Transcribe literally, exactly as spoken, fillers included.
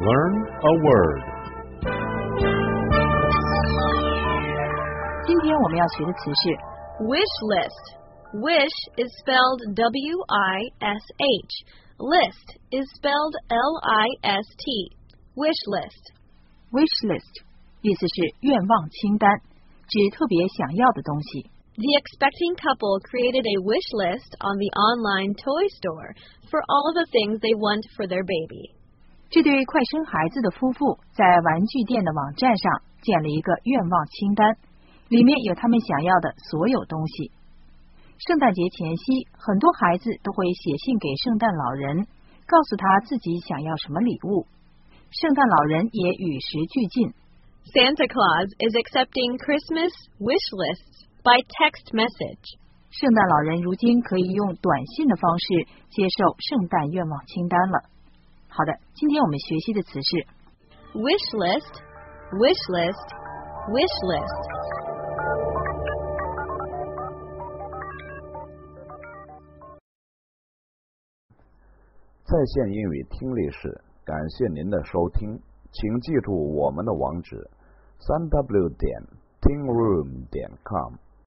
Learn a word. 今天我们要学的词是 wish list. Wish is spelled W I S H. List is spelled L I S T. Wish list. wish list， 意思是愿望清单，指特别想要的东西。 The expecting couple created a wish list on the online toy store for all the things they want for their baby. 这对快生孩子的夫妇在玩具店的网站上建了一个愿望清单，里面有他们想要的所有东西。圣诞节前夕，很多孩子都会写信给圣诞老人，告诉他自己想要什么礼物。圣诞老人也与时俱进。 Santa Claus is accepting Christmas wish lists by text message. 圣诞老人如今可以用短信的方式接受圣诞愿望清单了。好的，今天我们学习的词是 wish list, wish list, wish list. 在线英语听力室，感谢您的收听，请记住我们的网址三 w 点 tingroom 点 com。